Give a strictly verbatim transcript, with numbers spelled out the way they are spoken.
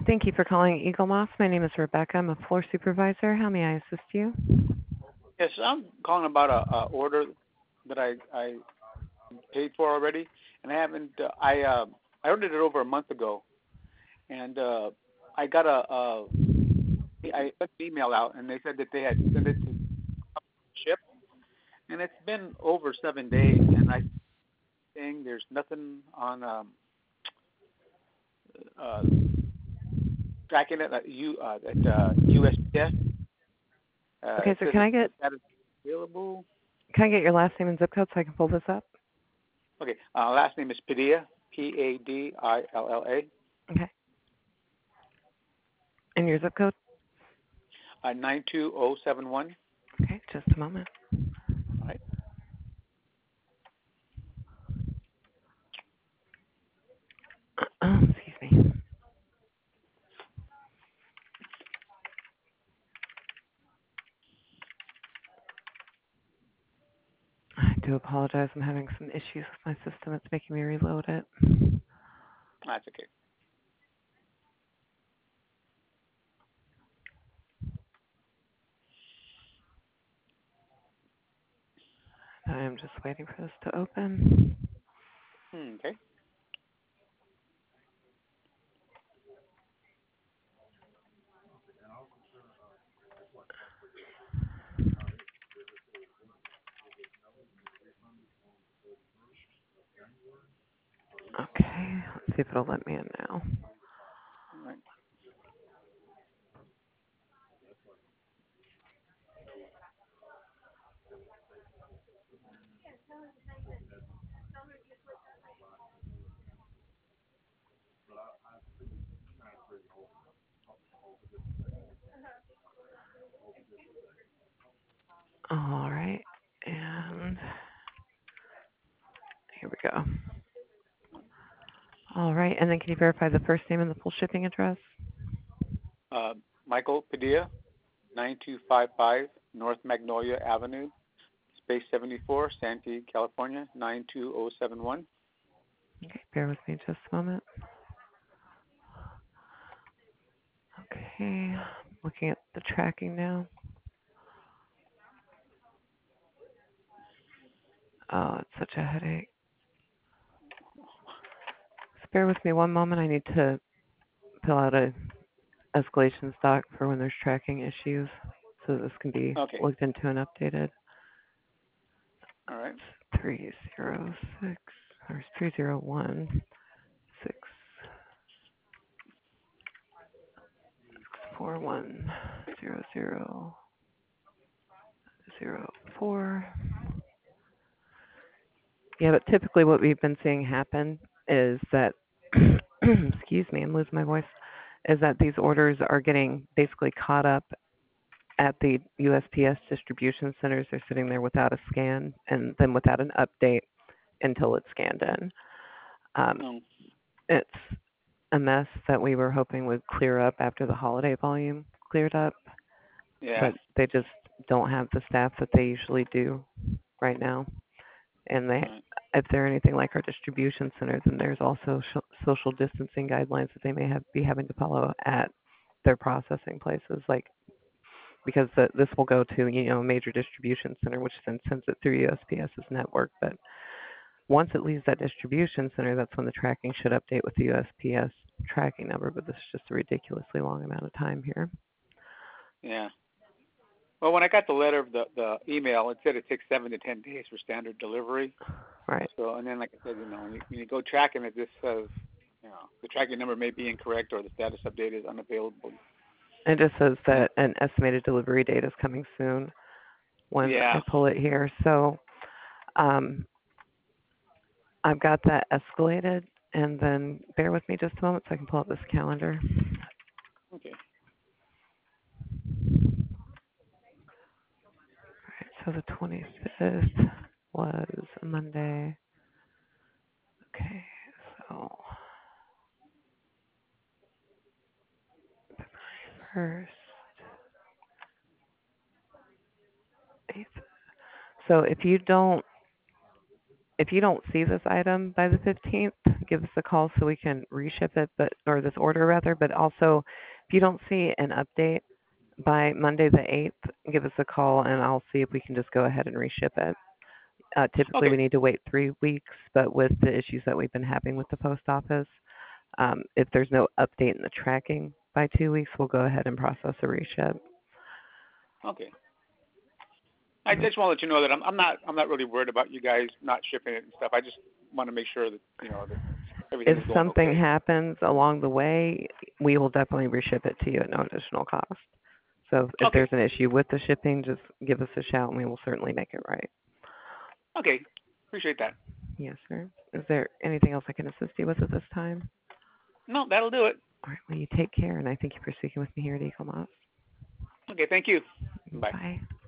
Thank you for calling Eagle Moss. My name is Rebecca. I'm a floor supervisor. How may I assist you? Yes, I'm calling about a, a order that I I paid for already, and I haven't. Uh, I uh, I ordered it over a month ago, and uh, I got a, a I sent an email out, and they said that they had sent it to ship, and it's been over seven days, and I think there's nothing on um, uh, tracking it at U uh, at uh, U S P S. Uh, Okay, it sir, says can I it's get status available. can I get your last name and zip code so I can pull this up? Okay, uh, last name is Padilla, P A D I L L A. Okay. And your zip code? Uh, nine two zero seven one. Okay, just a moment. All right. Excuse me. I do apologize. I'm having some issues with my system. It's making me reload it. That's okay. I am just waiting for this to open. Hmm, okay. Okay, let's see if it'll let me in now. All right. All right, and here we go. All right, and then can you verify the first name and the full shipping address? Uh, Michael Padilla, nine two five five North Magnolia Avenue, Space seventy-four, Santee, California, nine two zero seven one. Okay, bear with me just a moment. Okay, looking at the tracking now. Oh, it's such a headache. Just bear with me one moment. I need to fill out a escalation stock for when there's tracking issues, so this can be Okay. looked into and updated. All right. Three zero six or three zero one six four one zero zero zero four. Yeah, but typically what we've been seeing happen is that, excuse me, I'm losing my voice, is that these orders are getting basically caught up at the U S P S distribution centers. They're sitting there without a scan and then without an update until it's scanned in. Um, Um, it's a mess that we were hoping would clear up after the holiday volume cleared up, yeah. but they just don't have the staff that they usually do right now. And they, All right. if they're anything like our distribution center, then there's also sh- social distancing guidelines that they may have be having to follow at their processing places, like because the, this will go to you know a major distribution center, which then sends it through USPS's network. But once it leaves that distribution center, that's when the tracking should update with the U S P S tracking number. But this is just a ridiculously long amount of time here. Yeah. Well, when I got the letter, the the email, it said it takes seven to ten days for standard delivery. Right. So, and then like I said, you know, when you, when you go tracking it, this says, you know, the tracking number may be incorrect or the status update is unavailable. It just says that an estimated delivery date is coming soon when I Yeah. pull it here. So um, I've got that escalated, and then bear with me just a moment so I can pull up this calendar. Okay. All right, so the twenty-fifth was a Monday. Okay, so first, eighth. So if you don't if you don't see this item by the fifteenth, give us a call so we can reship it, but or this order rather. But also, if you don't see an update by Monday the eighth, give us a call and I'll see if we can just go ahead and reship it. Uh, typically, Okay. we need to wait three weeks, but with the issues that we've been having with the post office, um, if there's no update in the tracking by two weeks, we'll go ahead and process a reship. Okay. I just want to let you know that I'm, I'm not I'm not really worried about you guys not shipping it and stuff. I just want to make sure that you know that everything If is going something okay. happens along the way, we will definitely reship it to you at no additional cost. So if Okay. there's an issue with the shipping, just give us a shout and we will certainly make it right. Okay. Appreciate that. Yes, sir. Is there anything else I can assist you with at this time? No, that'll do it. All right. Well, you take care, and I thank you for speaking with me here at Eagle Moss. Okay. Thank you. Bye. Bye.